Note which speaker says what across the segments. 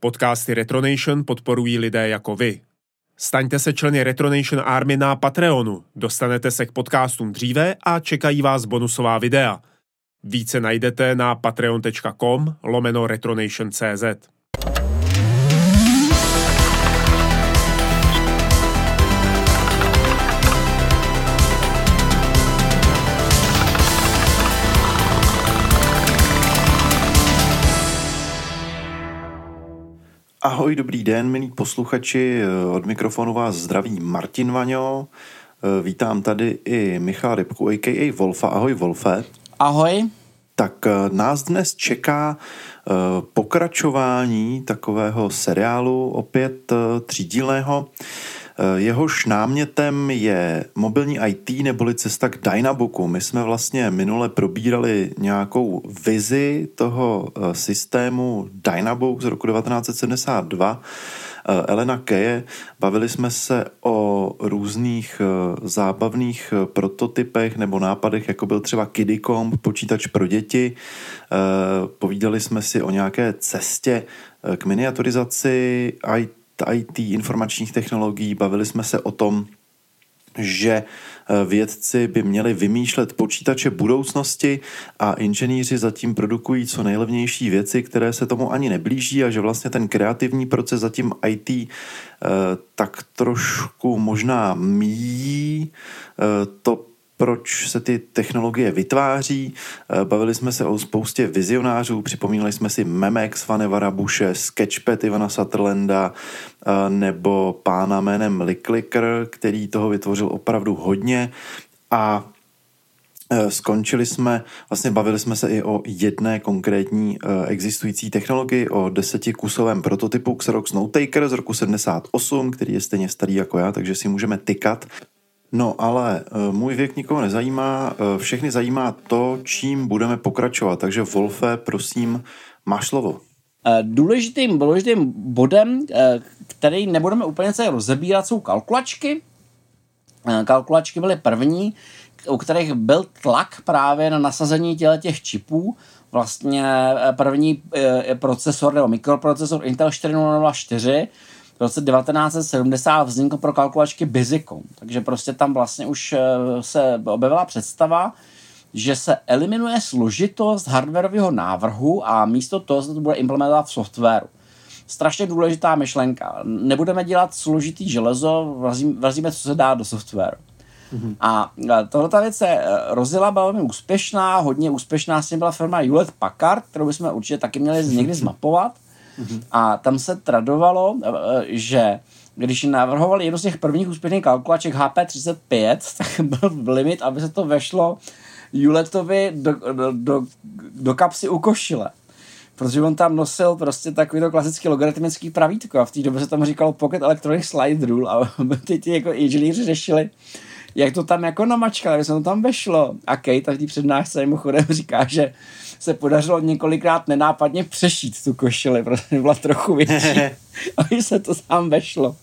Speaker 1: Podcasty Retronation podporují lidé jako vy. Staňte se členy Retronation Army na Patreonu, dostanete se k podcastům dříve a čekají vás bonusová videa. Více najdete na patreon.com/retronation.cz.
Speaker 2: Ahoj, dobrý den, milí posluchači, od mikrofonu vás zdraví Martin Vaňo, vítám tady i Michala Rybku, a.k.a. Wolfa. Ahoj, Wolfe.
Speaker 3: Ahoj.
Speaker 2: Tak nás dnes čeká pokračování takového seriálu, opět třídílného. Jehož námětem je mobilní IT neboli cesta k Dynabooku. My jsme vlastně minule probírali nějakou vizi toho systému Dynabook z roku 1972. Elena Kaye. Bavili jsme se o různých zábavných prototypech nebo nápadech, jako byl třeba Kiddycomp, počítač pro děti. Povídali jsme si o nějaké cestě k miniaturizaci IT, informačních technologií. Bavili jsme se o tom, že vědci by měli vymýšlet počítače budoucnosti a inženýři zatím produkují co nejlevnější věci, které se tomu ani neblíží, a že vlastně ten kreativní proces zatím IT tak trošku možná míjí to, proč se ty technologie vytváří. Bavili jsme se o spoustě vizionářů, připomínali jsme si Memex Vannevar Bushe, Sketchpad Ivana Sutherlanda nebo pána jménem Licklicker, který toho vytvořil opravdu hodně, a bavili jsme se i o jedné konkrétní existující technologii, o 10kusovém prototypu Xerox Notetaker z roku 78, který je stejně starý jako já, takže si můžeme tykat. No ale můj věk nikoho nezajímá, všechny zajímá to, čím budeme pokračovat, takže Wolfe, prosím, máš slovo.
Speaker 3: Důležitým bodem, který nebudeme úplně celé rozebírat, jsou kalkulačky. Kalkulačky byly první, u kterých byl tlak právě na nasazení těch čipů. Vlastně první procesor nebo mikroprocesor Intel 4004 v roce 1970 vznikl pro kalkulačky Busicom. Takže prostě tam vlastně už se objevila představa, že se eliminuje složitost hardwarového návrhu a místo toho se to bude implementovat v softwaru. Strašně důležitá myšlenka. Nebudeme dělat složitý železo, vrazíme, co se dá do softwaru. Mm-hmm. A tohleta věc se rozjela, byla velmi úspěšná, hodně úspěšná s tím byla firma Hewlett Packard, kterou bychom určitě taky měli někdy zmapovat. Mm-hmm. A tam se tradovalo, že když navrhovali jednu z těch prvních úspěšných kalkulaček HP35, tak byl limit, aby se to vešlo Hewlettovi do kapsy u košile. Protože on tam nosil prostě takovýto klasický logaritmický pravítko a v té době se tam říkalo Pocket Electronic Slide Rule a ty jako inženýři řešili, jak to tam jako namačkat, aby se to tam vešlo. A Kate v té přednášce mimochodem říká, že se podařilo několikrát nenápadně přešít tu košili, protože byla trochu větší, aby se to tam vešlo.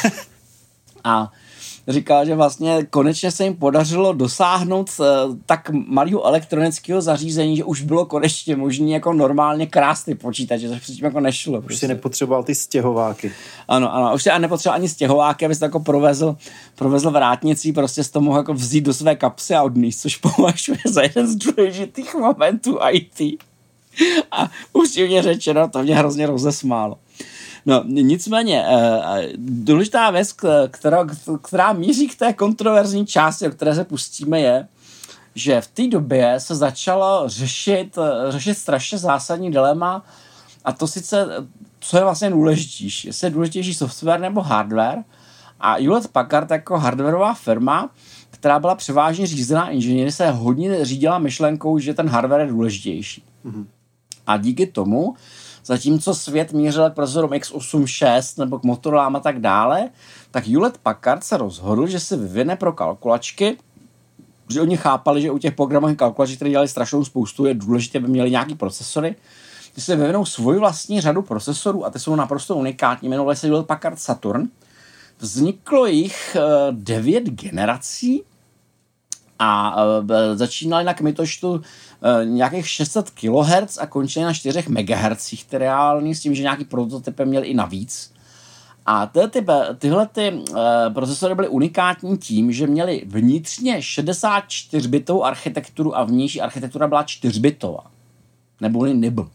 Speaker 3: A říkal, že vlastně konečně se jim podařilo dosáhnout tak malého elektronického zařízení, že už bylo konečně možné jako normálně krásný počítač, což předtím jako nešlo.
Speaker 2: Už si nepotřeboval ty stěhováky.
Speaker 3: Ano, už si nepotřeboval ani stěhováky, aby se to jako provezl vrátnicí, prostě z toho mohl jako vzít do své kapsy a odníst, což považuje za jeden z důležitých momentů IT. A upřímně řečeno, to mě hrozně rozesmálo. No, nicméně, důležitá věc, která míří k té kontroverzní části, o které se pustíme, je, že v té době se začalo řešit strašně zásadní dilema, a to sice, co je vlastně důležitější. Jestli je důležitější software nebo hardware. A Hewlett Packard jako hardwareová firma, která byla převážně řízená inženýry, se hodně řídila myšlenkou, že ten hardware je důležitější. Mm-hmm. A díky tomu, zatímco svět mířil k procesorům x86 nebo k Motorolám a tak dále, tak Hewlett Packard se rozhodl, že si vyvine pro kalkulačky, že oni chápali, že u těch programových kalkulaček, které dělali strašnou spoustu, je důležité, aby měli nějaký procesory, že si vyvinou svoji vlastní řadu procesorů a ty jsou naprosto unikátní, jmenovali se Hewlett Packard Saturn. Vzniklo jich 9 generací A začínali na kmitočtu nějakých 600 kHz a končili na 4 MHz reálný, s tím, že nějaký prototypy měli i navíc. A tyhle procesory byly unikátní tím, že měly vnitřně 64-bitovou architekturu a vnější architektura byla 4-bitová. Neboli NIBL.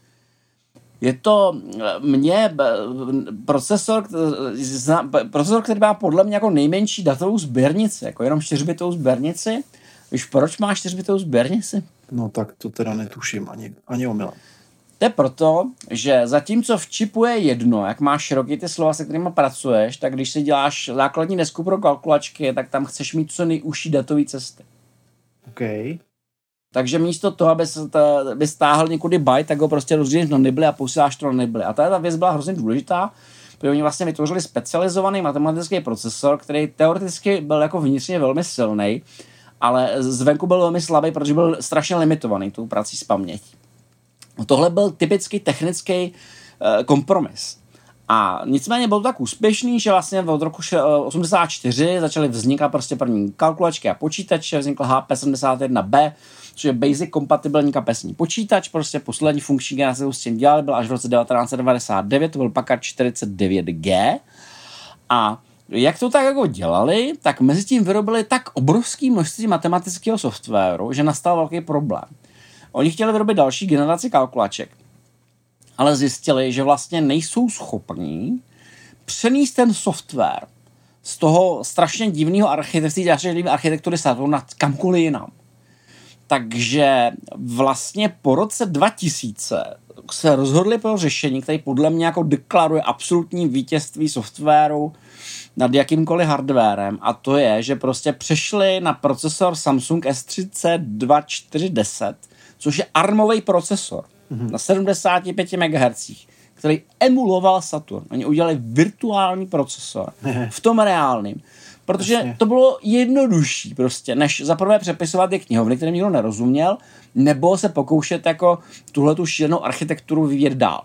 Speaker 3: Je to procesor, který má podle mě jako nejmenší datovou sběrnici, jako jenom 4-bitovou sběrnici. Víš, proč má 4-bitovou sběrnici?
Speaker 2: No tak to teda netuším ani omylem.
Speaker 3: To je proto, že zatímco v čipu je jedno, jak máš široký ty slova, se kterými pracuješ, tak když si děláš základní desku pro kalkulačky, tak tam chceš mít co nejužší datové cesty.
Speaker 2: OK.
Speaker 3: Takže místo toho, aby stáhl někudy byte, tak ho prostě rozdělíš na nibly a posíláš to na nibly. A ta věc byla hrozně důležitá, protože oni vlastně vytvořili specializovaný matematický procesor, který teoreticky byl jako vnitřně velmi silný, ale zvenku byl velmi slabý, protože byl strašně limitovaný tou prací s pamětí. Tohle byl typický technický kompromis. A nicméně byl to tak úspěšný, že vlastně od roku 1984 začaly vznikat prostě první kalkulačky a počítače, vznikl HP71B, což je basic kompatibilní kapesní počítač, prostě poslední funkční generace s tím dělali, byl až v roce 1999, to byl Packard 49G. A jak to tak jako dělali, tak mezi tím vyrobili tak obrovský množství matematického softwaru, že nastal velký problém. Oni chtěli vyrobit další generaci kalkulaček, ale zjistili, že vlastně nejsou schopní přenést ten software z toho strašně divného architektury Saturna kamkoliv jinam. Takže vlastně po roce 2000 se rozhodli pro řešení, které podle mě jako deklaruje absolutní vítězství softwaru nad jakýmkoliv hardwarem, a to je, že prostě přešli na procesor Samsung S32 což je ARMový procesor na 75 MHz, který emuloval Saturn. Oni udělali virtuální procesor v tom reálným, protože to bylo jednodušší prostě, než zaprvé přepisovat je knihovny, kterým nikdo nerozuměl, nebo se pokoušet jako tuhletu šílenou architekturu vyvíjet dál.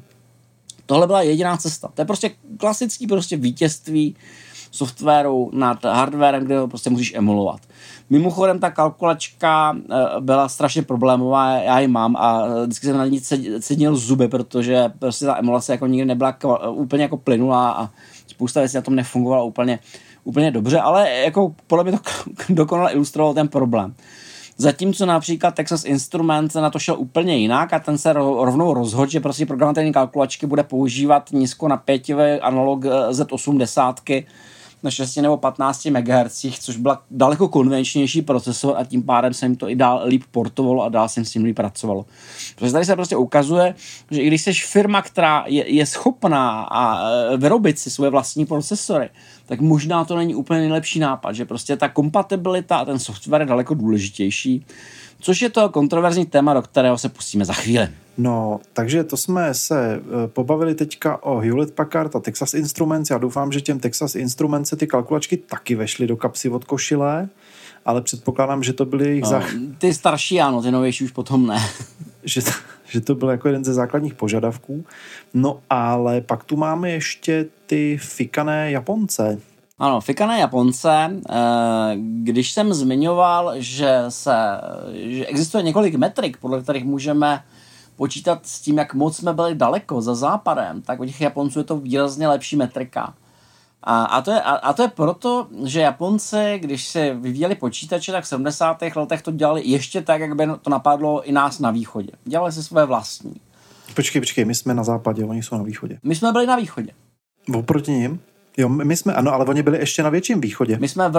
Speaker 3: Tohle byla jediná cesta. To je prostě klasický prostě vítězství softwaru nad hardwarem, kde ho prostě musíš emulovat. Mimochodem ta kalkulačka byla strašně problémová, já ji mám a vždycky jsem na ní cednil zuby, protože prostě ta emulace jako nikdy nebyla úplně jako plynulá a spousta věcí na tom nefungovala úplně dobře, ale jako podle mě to dokonale ilustrovalo ten problém. Zatímco například Texas Instruments na to šel úplně jinak a ten se rovnou rozhodl, že prostě programovatelné kalkulačky bude používat nízkonapěťový analog Z80 na 6 nebo 15 MHz, což byla daleko konvenčnější procesor a tím pádem se jim to i dál líp portovalo a dál se s tím líp pracovalo. Protože tady se prostě ukazuje, že i když jsi firma, která je schopná a vyrobit si svoje vlastní procesory, tak možná to není úplně nejlepší nápad, že prostě ta kompatibilita a ten software je daleko důležitější, což je to kontroverzní téma, do kterého se pustíme za chvíli.
Speaker 2: No, takže to jsme se pobavili teďka o Hewlett Packard a Texas Instruments. Já doufám, že těm Texas Instruments se ty kalkulačky taky vešly do kapsy od košile, ale předpokládám, že to byly jejich
Speaker 3: ty starší ano, ty novější už potom ne.
Speaker 2: že to byl jako jeden ze základních požadavků. No, ale pak tu máme ještě ty fikané Japonce.
Speaker 3: Ano, fikané Japonce, když jsem zmiňoval, že existuje několik metrik, podle kterých můžeme počítat s tím, jak moc jsme byli daleko za západem, tak u těch Japonců je to výrazně lepší metrika. A to je proto, že Japonci, když se vyvíjeli počítače, tak v 70. letech to dělali ještě tak, jak by to napadlo i nás na východě. Dělali si své vlastní.
Speaker 2: Počkej, my jsme na západě, oni jsou na východě.
Speaker 3: My jsme byli na východě.
Speaker 2: Oproti nim? Jo, my jsme, ano, ale oni byli ještě na větším východě.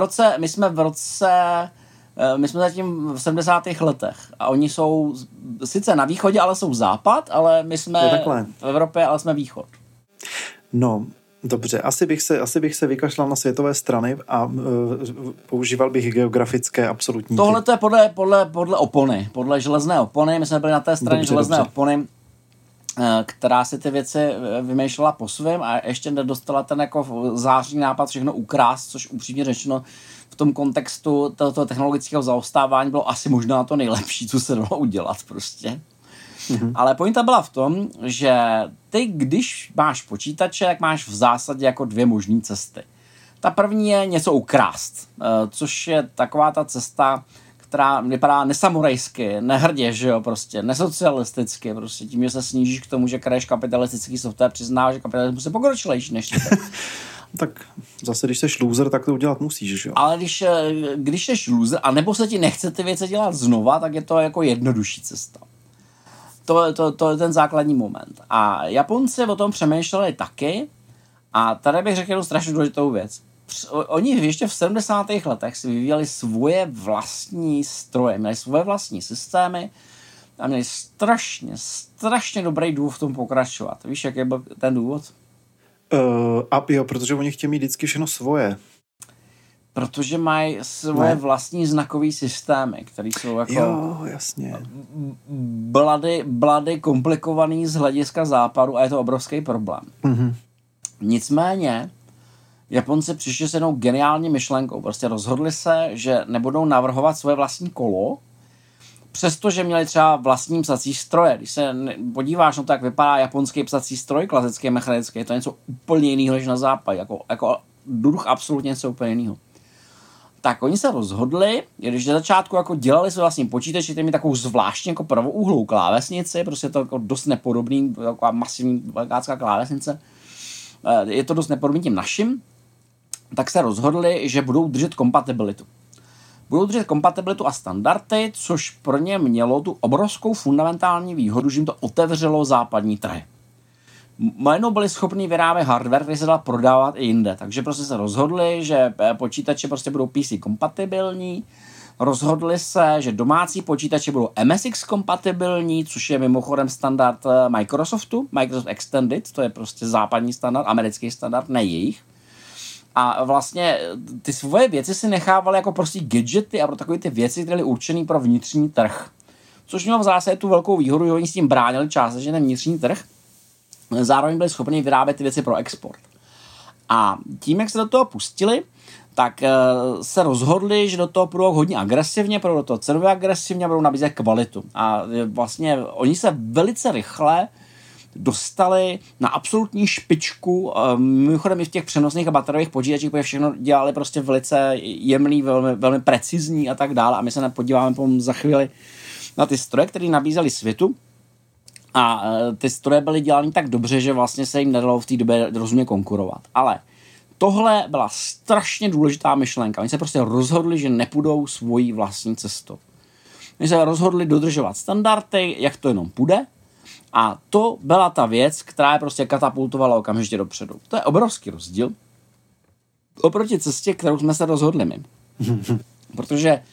Speaker 3: My jsme zatím v 70. letech a oni jsou sice na východě, ale jsou západ, ale my jsme v Evropě, ale jsme východ.
Speaker 2: No, dobře, asi bych se vykašlal na světové strany a používal bych geografické absolutníky.
Speaker 3: Tohle to je podle opony, podle železné opony. My jsme byli na té straně železné opony, která si ty věci vymýšlela po svém a ještě nedostala ten jako zářný nápad všechno ukrást, což upřímně řečeno v tom kontextu toho technologického zaostávání bylo asi možná to nejlepší, co se dalo udělat prostě. Mm-hmm. Ale pointa byla v tom, že ty, když máš počítače, tak máš v zásadě jako dvě možné cesty. Ta první je něco ukrást, což je taková ta cesta, která vypadá nesamurajsky, nehrdě, že jo, prostě, nesocialisticky, prostě tím, že se snížíš k tomu, že kraješ kapitalistický software, přiznáš, že kapitalismus je pokročilejší než ty.
Speaker 2: Tak zase, když jsi loser, tak to udělat musíš, že jo?
Speaker 3: Ale když jsi loser, anebo se ti nechce ty věci dělat znova, tak je to jako jednodušší cesta. To je ten základní moment. A Japonci o tom přemýšleli taky a tady bych řekl jednu strašně důležitou věc. Oni ještě v 70. letech si vyvíjeli svoje vlastní stroje, měli svoje vlastní systémy a měli strašně dobrý důvod v tom pokračovat. Víš, jaký byl ten důvod?
Speaker 2: Protože oni chtějí mít vždycky všechno svoje.
Speaker 3: Protože mají svoje vlastní znakové systémy, které jsou jako...
Speaker 2: Jo, jasně.
Speaker 3: Blady komplikovaný z hlediska západu a je to obrovský problém.
Speaker 2: Mm-hmm.
Speaker 3: Nicméně Japonci přišli s jednou geniální myšlenkou. Prostě rozhodli se, že nebudou navrhovat svoje vlastní kolo, přestože měli třeba vlastní psací stroje. Když se podíváš na to, jak vypadá japonský psací stroj, klasický mechanický, je to něco úplně jiného než na západě. Jako druh absolutně něco úplně jiného. Tak oni se rozhodli, když na začátku jako dělali své vlastní počítače, který měli takovou zvláštní jako pravoúhlou klávesnici, prostě to jako dost nepodobný, taková masivní velikácká klávesnice, je to dost nepodobný tím našim, tak se rozhodli, že budou držet kompatibilitu. Budou držet kompatibilitu a standardy, což pro ně mělo tu obrovskou fundamentální výhodu, že jim to otevřelo západní trhy. Najednou byli schopni vyrábět hardware, který se dal prodávat i jinde. Takže prostě se rozhodli, že počítače prostě budou PC kompatibilní. Rozhodli se, že domácí počítače budou MSX kompatibilní, což je mimochodem standard Microsoftu. Microsoft Extended, to je prostě západní standard, americký standard, ne jejich. A vlastně ty svoje věci si nechávali jako prostě gadgety a pro takové ty věci, které byly určené pro vnitřní trh. Což mělo v zásadě tu velkou výhodu, že oni s tím bránili částečně ten vnitřní trh. Zároveň byli schopni vyrábět ty věci pro export. A tím, jak se do toho pustili, tak se rozhodli, že do toho půjdou hodně agresivně, půjdou do toho cenově agresivně a budou nabízet kvalitu. A vlastně oni se velice rychle dostali na absolutní špičku, mimochodem i v těch přenosných a bateriových počítačích, protože všechno dělali prostě velice jemný, velmi, velmi precizní a tak dále. A my se podíváme za chvíli na ty stroje, které nabízeli světu. A ty stroje byly dělané tak dobře, že vlastně se jim nedalo v té době rozumně konkurovat. Ale tohle byla strašně důležitá myšlenka. Oni se prostě rozhodli, že nepůjdou svojí vlastní cestou. Oni se rozhodli dodržovat standardy, jak to jenom půjde. A to byla ta věc, která je prostě katapultovala okamžitě dopředu. To je obrovský rozdíl oproti cestě, kterou jsme se rozhodli my. Protože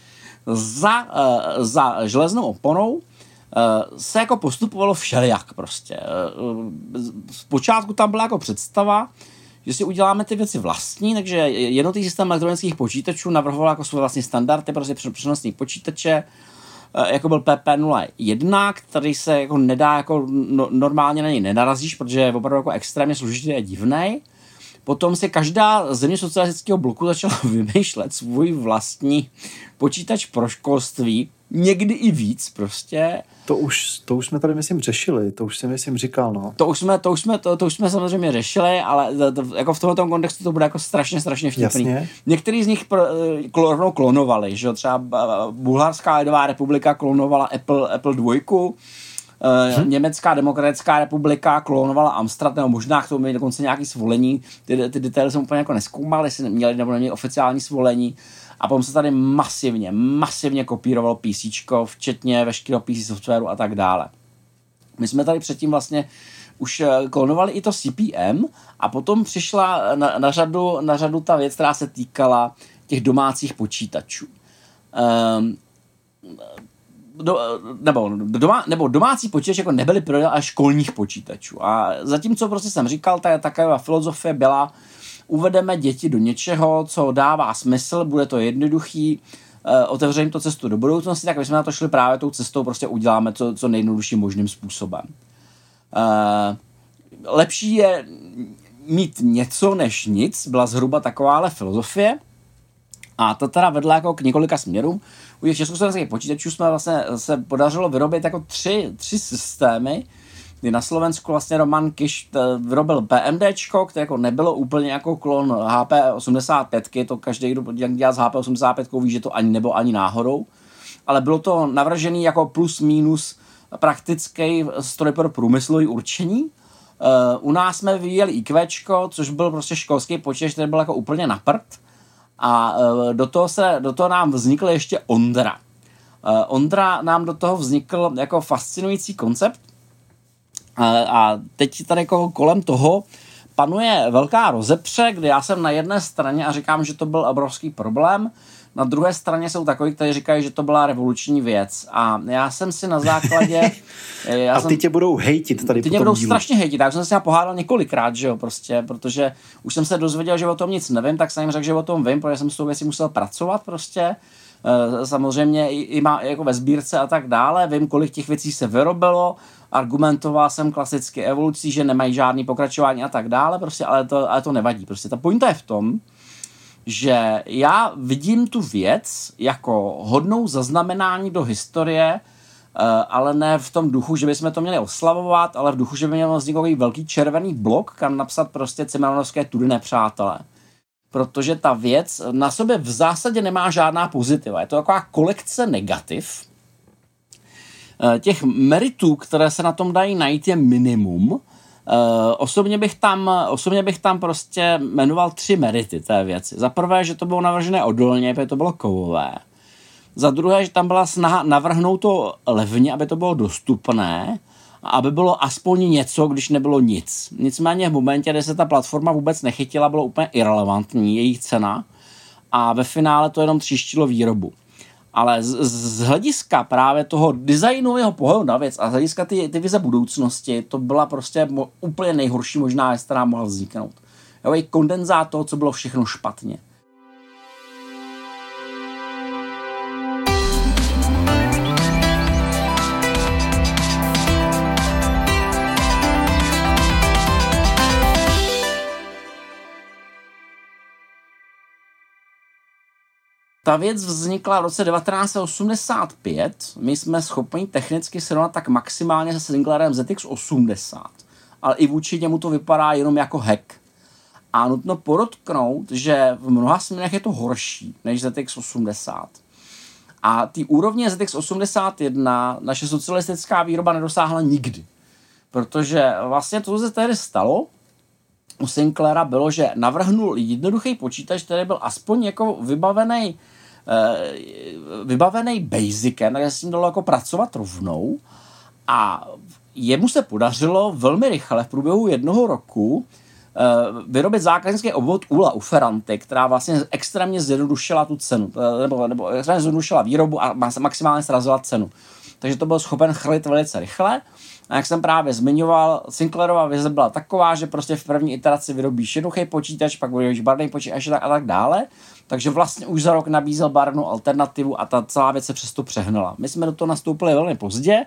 Speaker 3: za železnou oponou se jako postupovalo všelijak prostě. Zpočátku tam byla jako představa, že si uděláme ty věci vlastní, takže jednotný systém elektronických počítačů navrhoval jako své vlastní standardy prostě přenosný počítače, jako byl PP01, který se jako nedá, jako normálně na něj nenarazíš, protože je opravdu jako extrémně složitý a divnej. Potom se každá země socialistického bloku začala vymýšlet svůj vlastní počítač pro školství, někdy i víc prostě.
Speaker 2: To už jsme tady, myslím, řešili, to už jsem, myslím, říkal, no. To
Speaker 3: už jsme samozřejmě řešili, ale jako v tomto kontextu to bude jako strašně vtipný.
Speaker 2: Jasně.
Speaker 3: Některý z nich rovnou klonovali, že třeba Bulharská lidová republika klonovala Apple 2, Německá demokratická republika klonovala Amstrad, nebo možná k tomu měli dokonce nějaké svolení, ty detaily jsem úplně jako nezkoumal, jestli měli nebo neměli oficiální svolení. A potom se tady masivně kopírovalo PCčko, včetně veškerého PC softwaru a tak dále. My jsme tady předtím vlastně už klonovali i to CP/M a potom přišla na řadu ta věc, která se týkala těch domácích počítačů. Nebo domácí počítače jako nebyly prodány až školních počítačů. A zatímco prostě jsem říkal, taková filozofie byla, uvedeme děti do něčeho, co dává smysl, bude to jednoduchý, otevřeme to cestu do budoucnosti, tak my jsme na to šli právě tou cestou, prostě uděláme to co nejjednodušším možným způsobem. Lepší je mít něco než nic, byla zhruba takováhle filozofie a to teda vedla jako k několika směrům. U těch československých počítačů jsme vlastně se podařilo vyrobit jako tři systémy, kdy na Slovensku vlastně Roman Kiš vyrobil PMDčko, které jako nebylo úplně jako klon HP85, to každý, kdo dělá z HP85, ví, že to ani nebo ani náhodou, ale bylo to navržený jako plus minus praktický stroj pro průmyslový určení. U nás jsme vyvíjeli IQčko, což byl prostě školský počítač, který byl jako úplně na prd. A do toho nám vznikl ještě Ondra. Ondra nám do toho vznikl jako fascinující koncept. A teď tady jako kolem toho panuje velká rozepře, kdy já jsem na jedné straně a říkám, že to byl obrovský problém. Na druhé straně jsou takoví, kteří říkají, že to byla revoluční věc. A já jsem si na základě...
Speaker 2: ty tě budou hejtit tady
Speaker 3: ty mě budou strašně hejtit. Já jsem se pohádal několikrát, že jo, prostě, protože už jsem se dozvěděl, že o tom nic nevím, tak jsem jim řekl, že o tom vím, protože jsem s tou věcí musel pracovat prostě. Samozřejmě i má jako ve sbírce a tak dále. Vím, kolik těch věcí se vyrobilo. Argumentoval jsem klasicky evolucí, že nemají žádný pokračování a tak dále, prostě, ale to nevadí. Prostě ta pointa je v tom, že já vidím tu věc jako hodnou zaznamenání do historie, ale ne v tom duchu, že bychom to měli oslavovat, ale v duchu, že by měl vznikl velký červený blok, kam napsat prostě Cimrmanovské tudy nepřátelé. Protože ta věc na sobě v zásadě nemá žádná pozitiva. Je to taková kolekce negativ. Těch meritů, které se na tom dají najít, je minimum. Osobně bych tam prostě jmenoval 3 merity té věci. Za prvé, že to bylo navržené odolně, protože to bylo kovové. Za druhé, že tam byla snaha navrhnout to levně, aby to bylo dostupné a aby bylo aspoň něco, když nebylo nic. Nicméně v momentě, kdy se ta platforma vůbec nechytila, bylo úplně irelevantní jejich cena a ve finále to jenom tříštilo výrobu. Ale z hlediska právě toho designového pohledu na věc a z hlediska ty vize budoucnosti, to byla prostě úplně nejhorší možná věc, která mohla vzniknout. Jo, je kondenzát toho, co bylo všechno špatně. Ta věc vznikla v roce 1985. My jsme schopni technicky srovnat tak maximálně se Sinclairem ZX80. Ale i vůči němu to vypadá jenom jako hack. A nutno podotknout, že v mnoha směrech je to horší než ZX80. A ty úrovně ZX81 naše socialistická výroba nedosáhla nikdy. Protože vlastně to, co se tehdy stalo u Sinclaira, bylo, že navrhnul jednoduchý počítač, který byl aspoň jako vybavený basicem, takže se s tím dalo jako pracovat rovnou a jemu se podařilo velmi rychle v průběhu 1 roku vyrobit zákaznický obvod ULA u Ferranty, která vlastně extrémně zjednodušila tu cenu, nebo extrémně zjednodušila výrobu a maximálně srazila cenu. Takže to byl schopen chrlit velice rychle. A jak jsem právě zmiňoval, Sinclairova vize byla taková, že prostě v první iteraci vyrobíš jednoduchý počítač, pak vyrobíš barevný počítač a tak dále. Takže vlastně už za rok nabízel barevnou alternativu a ta celá věc se přesto přehnala. My jsme do toho nastoupili velmi pozdě.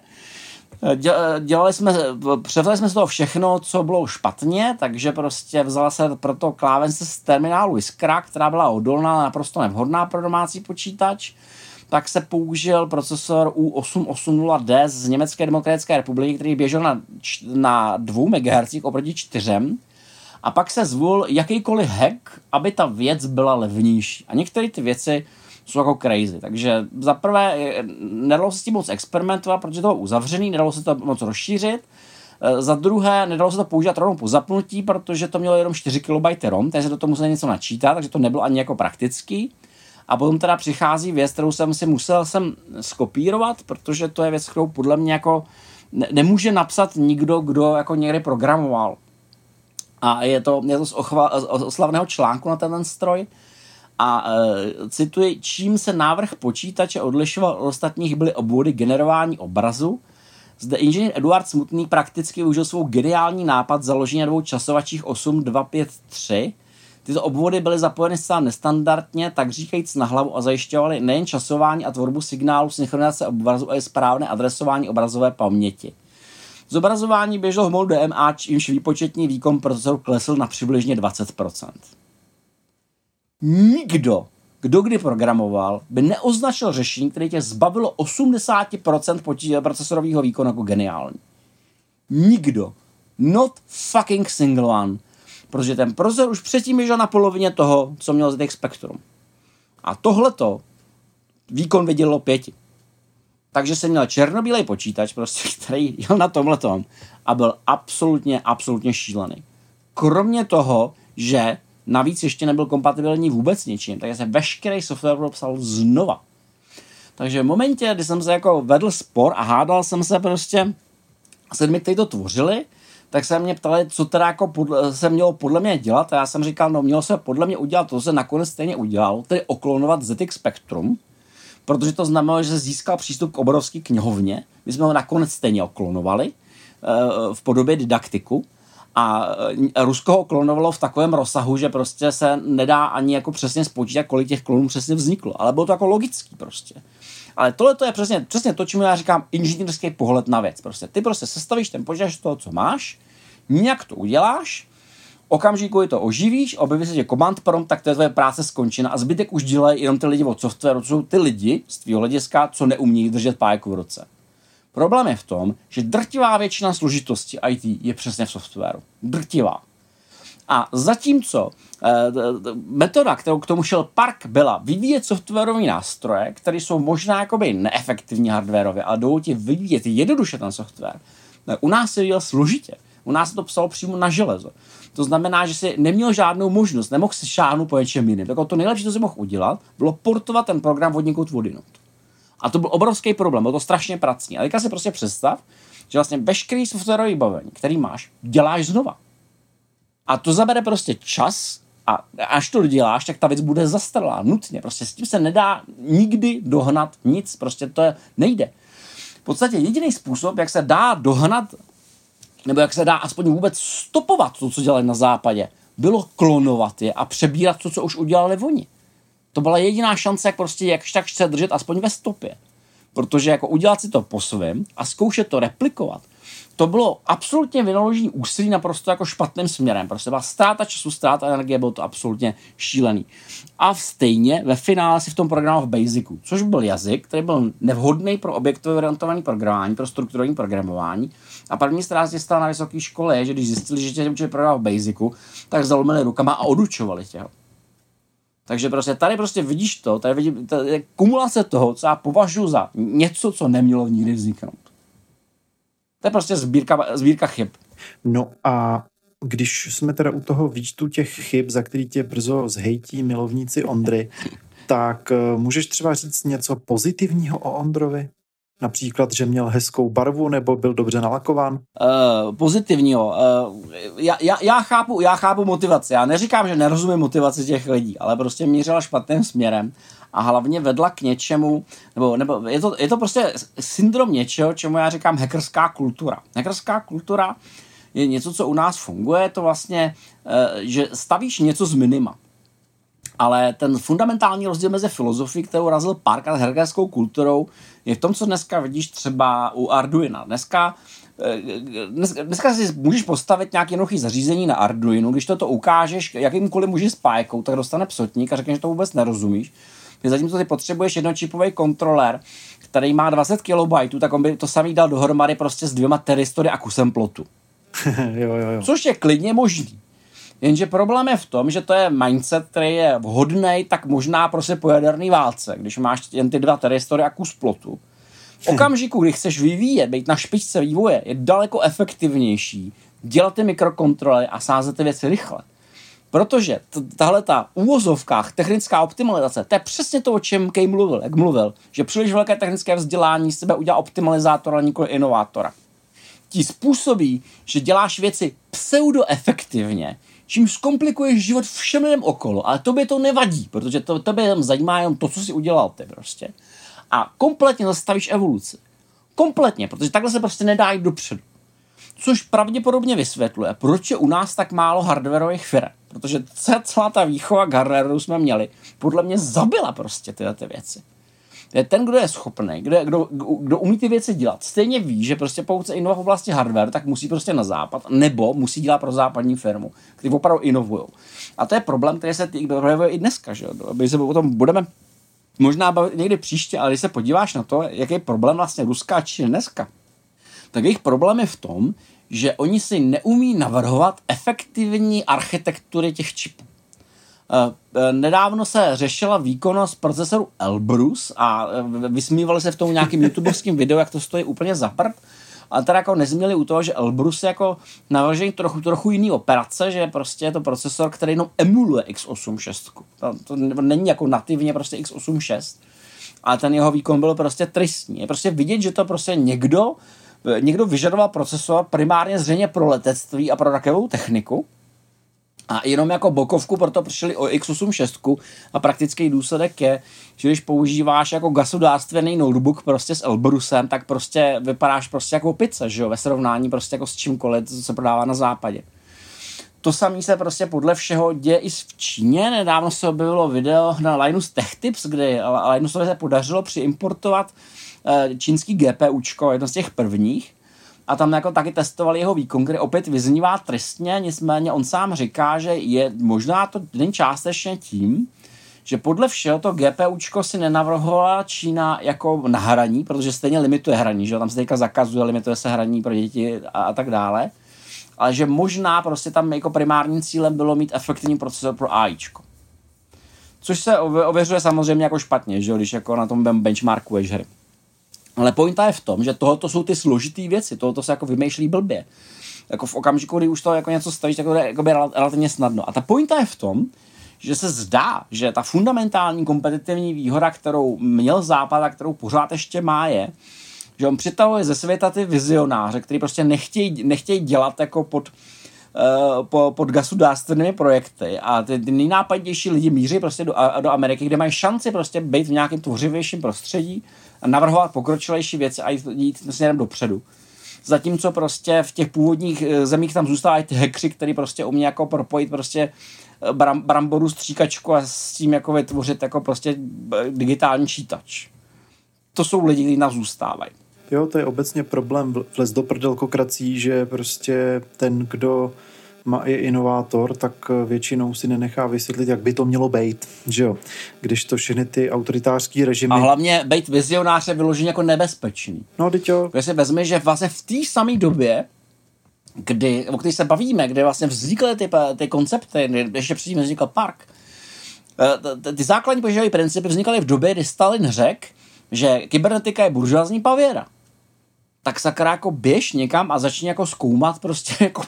Speaker 3: Převzali jsme z toho všechno, co bylo špatně, takže prostě vzala se proto klávesnice z terminálu Iskra, která byla odolná, ale naprosto nevhodná pro domácí počítač. Tak se použil procesor U880D z Německé demokratické republiky, který běžel na 2 MHz oproti 4. A pak se zvolil jakýkoliv hack, aby ta věc byla levnější. A některé ty věci jsou jako crazy. Takže za prvé nedalo se s tím moc experimentovat, protože to bylo uzavřený, nedalo se to moc rozšířit. Za druhé, nedalo se to používat rovnou po zapnutí, protože to mělo jenom 4 KB ROM, takže se do toho muselo něco načítat, takže to nebylo ani jako praktický. A potom teda přichází věc, kterou jsem si musel skopírovat, skopírovat, protože to je věc, kterou podle mě jako nemůže napsat nikdo, kdo jako někdy programoval. A je to z oslavného článku na ten stroj. A cituji, čím se návrh počítače odlišoval od ostatních, byly obvody generování obrazu. Zde inženýr Eduard Smutný prakticky využil svou geniální nápad založení na 2 časovačích 8253. Tyto obvody byly zapojeny zcela nestandardně, tak říkajíc na hlavu a zajišťovaly nejen časování a tvorbu signálu, synchronizace obrazu, ale i správné adresování obrazové paměti. Zobrazování běželo v modu DMA, čímž výpočetní výkon procesoru klesl na přibližně 20%. Nikdo, kdo kdy programoval, by neoznačil řešení, které tě zbavilo 80% procesorového výkonu jako geniální. Nikdo. Not fucking single one. Protože ten procesor už předtím běžel na polovině toho, co měl ZX Spectrum. A tohleto výkon vydělilo 5. Takže jsem měl černobílej počítač, prostě, který jel na tomhletom a byl absolutně šílený. Kromě toho, že navíc ještě nebyl kompatibilní vůbec ničím, takže se veškerý software propsal znova. Takže v momentě, kdy jsem se jako vedl spor a hádal jsem se prostě s lidmi, kteří to tvořili, tak se mě ptali, co teda jako se mělo podle mě dělat a já jsem říkal, no mělo se podle mě udělat to, co se nakonec stejně udělal, tedy oklonovat ZX Spectrum, protože to znamenalo, že se získal přístup k obrovské knihovně. My jsme ho nakonec stejně oklonovali v podobě didaktiku a Rusko ho klonovalo v takovém rozsahu, že prostě se nedá ani jako přesně spočítat, kolik těch klonů přesně vzniklo, ale bylo to jako logický prostě. Ale tohle to je přesně to, čemu já říkám inženýrský pohled na věc. Prostě ty prostě sestavíš ten počítač z toho, co máš, nějak to uděláš, okamžiku to oživíš, objeví se tě command prompt, tak to je tvoje práce skončena a zbytek už dělají jenom ty lidi od softwaru, co jsou ty lidi z tvýho hlediska, co neumí držet pájku v ruce. Problém je v tom, že drtivá většina složitosti IT je přesně v softwaru. Drtivá. A zatímco metoda, kterou k tomu šel Park, byla vyvíjet softwarové nástroje, které jsou možná jakoby neefektivní hardwarově, ale jdou ti vyvíjet jednoduše ten software. U nás se vyvíjel složitě. U nás se to psalo přímo na železo. To znamená, že si neměl žádnou možnost, nemohl si šáhnout po něčem jiným. Tak to nejlepší, co si mohl udělat, bylo portovat ten program od někud odinut. A to byl obrovský problém, bylo to strašně pracný. A teďka si prostě představ, že vlastně veškerý softwarový vybavení, který máš, děláš znova. A to zabere prostě čas a až to děláš, tak ta věc bude zastaralá, nutně. Prostě s tím se nedá nikdy dohnat nic, prostě to nejde. V podstatě jediný způsob, jak se dá dohnat, nebo jak se dá aspoň vůbec stopovat to, co dělali na západě, bylo klonovat je a přebírat to, co už udělali oni. To byla jediná šance, jak prostě jakž tak se držet aspoň ve stopě. Protože jako udělat si to po svém a zkoušet to replikovat, to bylo absolutně vynaložení úsilí naprosto jako špatným směrem. Prostě byla ztráta času, ztráta energie, bylo to absolutně šílený. A stejně ve finále si v tom programoval v Basicu, což byl jazyk, který byl nevhodný pro objektově orientované programování, pro strukturální programování. A první strana se stala na vysoké škole je, že když zjistili, že tě učili programovat v Basicu, tak zalomili rukama a odučovali tě. Takže prostě tady prostě vidíš to, tady vidím kumulace toho, co já považuji za něco, co nemělo nikdy vzniknout. To je prostě sbírka chyb.
Speaker 2: No a když jsme teda u toho výčtu těch chyb, za který tě brzo zhejtí milovníci Ondry, tak můžeš třeba říct něco pozitivního o Ondrovi? Například, že měl hezkou barvu nebo byl dobře nalakován?
Speaker 3: Pozitivního. Já chápu motivaci. Já neříkám, že nerozumím motivaci těch lidí, ale prostě mířila špatným směrem a hlavně vedla k něčemu, nebo je to prostě syndrom něčeho, čemu já říkám hackerská kultura. Hackerská kultura je něco, co u nás funguje, to vlastně, že stavíš něco z minima. Ale ten fundamentální rozdíl mezi filozofií, kterou razil Park a hackerskou kulturou, je v tom, co dneska vidíš třeba u Arduina. Dneska si můžeš postavit nějaké jednoduché zařízení na Arduinu, když to ukážeš jakýmkoliv muži s pájkou, tak dostane psotník a řekne, že to vůbec nerozumíš. Zatímco ty potřebuješ jednočipový kontroler, který má 20 KB, tak on by to samý dal dohromady prostě s 2 teristory a kusem plotu.
Speaker 2: jo.
Speaker 3: Což je klidně možný. Jenže problém je v tom, že to je mindset, který je vhodný tak možná prostě po jaderný válce, když máš jen ty 2 teristory a kus plotu. V okamžiku, kdy chceš vyvíjet, být na špičce vývoje, je daleko efektivnější dělat ty mikrokontroly a sázet ty věci rychle. Protože tahle ta úvozovkách technická optimalizace, to je přesně to, o čem Kej mluvil, jak mluvil, že příliš velké technické vzdělání z sebe udělá optimalizátora, ale nikoli inovátora. Ti způsobí, že děláš věci pseudoefektivně, čím zkomplikuješ život všem lidem okolo, ale tobě to nevadí, protože tobě jenom zajímá jenom to, co jsi udělal ty prostě. A kompletně zastavíš evoluci. Kompletně, protože takhle se prostě nedá jít dopředu. Což pravděpodobně vysvětluje, proč je u nás tak málo hardwarových firem. Protože celá ta výchova k hardwareu jsme měli, podle mě zabila prostě tyhle ty věci. Ten, kdo je schopný, kdo umí ty věci dělat, stejně ví, že prostě pokud se inovuje v oblasti hardware, tak musí prostě na západ, nebo musí dělat pro západní firmu, který opravdu inovujou. A to je problém, který se projevuje i dneska, že? My se o tom budeme možná bavit někdy příště, ale když se podíváš na to, jaký je problém vlastně Ruska a Číny dneska, tak jejich problém je v tom, že oni si neumí navrhovat efektivní architektury těch čipů. Nedávno se řešila výkonnost procesoru Elbrus a vysmívali se v tom nějakým YouTubeovským videu, jak to stojí úplně za prd. A teda jako nezměli u toho, že Elbrus je jako navržený trochu jiný operace, že prostě je to procesor, který jenom emuluje x86. To není jako nativně prostě x86, ale ten jeho výkon byl prostě tristní. Je prostě vidět, že to prostě někdo vyžadoval procesor primárně zřejmě pro letectví a pro raketovou techniku a jenom jako bokovku proto přišli o x86 a praktický důsledek je, že když používáš jako gasudarstvený notebook prostě s Elbrusem, tak prostě vypadáš prostě jako pizza, že jo, ve srovnání prostě jako s čímkoliv, co se prodává na západě. To samé se prostě podle všeho děje i v Číně. Nedávno se objevilo video na Linus Tech Tips, kde Linusovi se podařilo přiimportovat čínský GPUčko, jedno z těch prvních, a tam jako taky testovali jeho výkon, který opět vyznívá tristně, nicméně on sám říká, že je možná to není částečně tím, že podle všeho to GPUčko si nenavrhovala Čína jako na hraní, protože stejně limituje hraní, že tam se teďka zakazuje, limituje se hraní pro děti a tak dále, ale že možná prostě tam jako primárním cílem bylo mít efektivní procesor pro AIčko. Což se ověřuje samozřejmě jako špatně, že když jako na tom benchmarkuješ hry. Ale pointa je v tom, že tohoto jsou ty složitý věci, tohoto se jako vymýšlí blbě. Jako v okamžiku, kdy už to jako něco stavíš, tak to je jako relativně snadno. A ta pointa je v tom, že se zdá, že ta fundamentální kompetitivní výhoda, kterou měl Západ a kterou pořád ještě má, je, že on přitahuje ze světa ty vizionáře, kteří prostě nechtějí dělat jako pod gasudarstvenými projekty a ty nejnápadnější lidi míří prostě do Ameriky, kde mají šanci prostě být v nějakém tvořivějším prostředí a navrhovat pokročilejší věci a jít směrem dopředu. Zatímco prostě v těch původních zemích tam zůstávají ty hackři, který prostě umí jako propojit prostě bramboru, stříkačku a s tím jako vytvořit jako prostě digitální čítač. To jsou lidi, kteří tam zůstávají.
Speaker 2: Jo, to je obecně problém vlez do prdelkokrací, že prostě ten, kdo je inovátor, tak většinou si nenechá vysvětlit, jak by to mělo být, že jo. Když to všechny ty autoritářský režimy...
Speaker 3: A hlavně být vizionář je vyložený jako nebezpečný.
Speaker 2: No, teď jo.
Speaker 3: Když si vezmi, že vlastně v té samé době, o které se bavíme, kde vlastně vznikly ty koncepty, ještě předtím vznikl park, ty základní požadavky principy vznikaly v době, kdy Stalin řekl, že kybernetika je buržoazní pavěra. Tak sakra jako běž někam a začni jako zkoumat prostě jako